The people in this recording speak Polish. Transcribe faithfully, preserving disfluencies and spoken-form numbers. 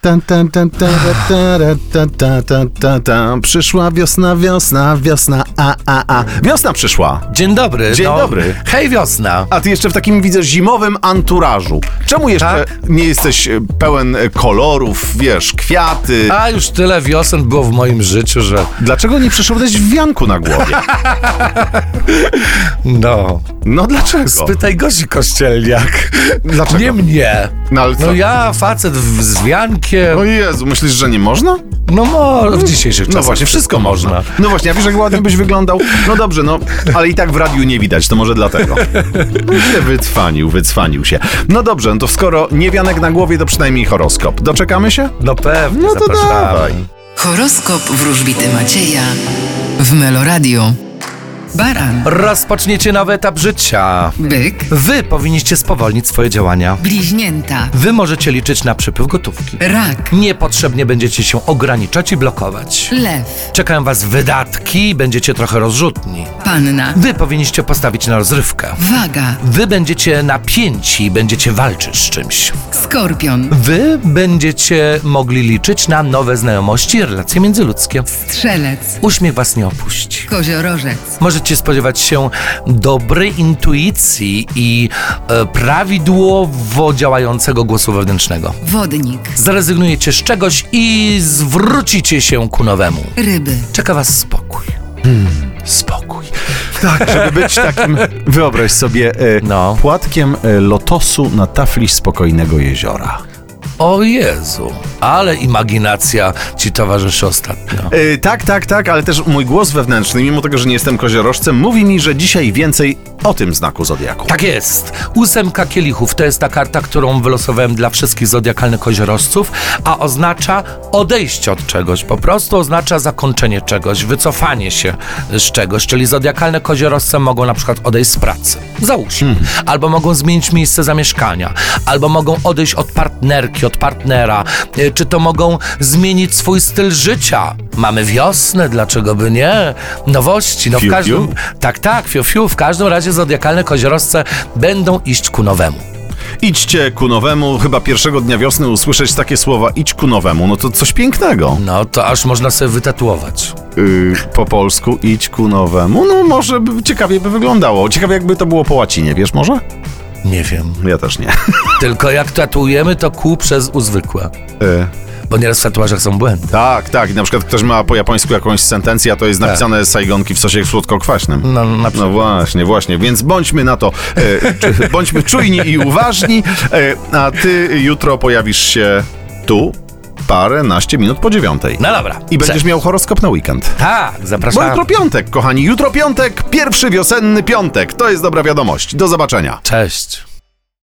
Przyszła wiosna, wiosna, wiosna, a, a, a. Wiosna przyszła. Dzień dobry. Dzień no, dobry. Hej, wiosna. A ty jeszcze w takim, widzę, zimowym anturażu. Czemu jeszcze Tak? nie jesteś pełen kolorów, wiesz, kwiaty? A już tyle wiosen było w moim życiu, że... Dlaczego nie przyszedłeś w wianku na głowie? No. No dlaczego? Spytaj Gosi Kościelniak. Dlaczego? Nie mnie. No ale co? No ja, facet w, z wiankiem. O Jezu, myślisz, że nie można? No mo, w dzisiejszych czasach No właśnie, wszystko można. No właśnie, a wiesz, jak ładnie byś wyglądał? No dobrze, no, ale i tak w radiu nie widać, to może dlatego. się wycwanił, wycwanił się. No dobrze, no to skoro nie wianek na głowie, to przynajmniej horoskop. Doczekamy się? No pewnie, No to zapraszamy. dawaj. Horoskop wróżbity Macieja w Meloradio. Baran, Rozpoczniecie nowy etap życia. byk, Wy powinniście spowolnić swoje działania. bliźnięta, Wy możecie liczyć na przypływ gotówki. rak, Niepotrzebnie będziecie się ograniczać i blokować. lew, Czekają was wydatki i będziecie trochę rozrzutni. panna, Wy powinniście postawić na rozrywkę. waga, Wy będziecie napięci i będziecie walczyć z czymś. skorpion, Wy będziecie mogli liczyć na nowe znajomości i relacje międzyludzkie. strzelec, Uśmiech was nie opuści. koziorożec, Możecie spodziewać się dobrej intuicji i e, prawidłowo działającego głosu wewnętrznego. wodnik, Zrezygnujecie z czegoś i zwrócicie się ku nowemu. ryby, Czeka was spokój. Spokój. Tak, żeby być takim, wyobraź sobie, e, No. płatkiem e, lotosu na tafli spokojnego jeziora. O Jezu, ale imaginacja ci towarzyszy ostatnio. E, tak, tak, tak, ale też mój głos wewnętrzny, mimo tego, że nie jestem koziorożcem, mówi mi, że dzisiaj więcej o tym znaku zodiaku. Tak jest. Ósemka kielichów to jest ta karta, którą wylosowałem dla wszystkich zodiakalnych koziorożców, a oznacza odejście od czegoś. Po prostu oznacza zakończenie czegoś, wycofanie się z czegoś. Czyli zodiakalne koziorożce mogą na przykład odejść z pracy. Załóżmy. Hmm. Albo mogą zmienić miejsce zamieszkania. Albo mogą odejść od partnerki, od partnera. Y, Czy to mogą zmienić swój styl życia. Mamy wiosnę, dlaczego by nie? Nowości. No w Fiu, każdym... fiu. Tak, tak, fiu, fiu. W każdym razie zodiakalne koziorożce będą iść ku nowemu. Idźcie ku nowemu, chyba pierwszego dnia wiosny usłyszeć takie słowa idź ku nowemu, no to coś pięknego. No to aż można sobie wytatuować. Yy, po polsku idź ku nowemu, no może by, ciekawie by wyglądało. Ciekawie jakby to było po łacinie, wiesz może? Nie wiem. Ja też nie. Tylko jak tatuujemy, to ku przez u zwykłe. Yy. Bo nieraz w tatuażach są błędy. Tak, tak. I na przykład ktoś ma po japońsku jakąś sentencję, a to jest napisane sajgonki w sosie słodko-kwaśnym. No, na przykład. No właśnie, właśnie. Więc bądźmy na to, e, czu- bądźmy czujni i uważni, e, a ty jutro pojawisz się tu paręnaście minut po dziewiątej. No dobra. I będziesz Cześć. miał horoskop na weekend. Tak, Bo zapraszam. jutro piątek, kochani. Jutro piątek, pierwszy wiosenny piątek. To jest dobra wiadomość. Do zobaczenia. Cześć.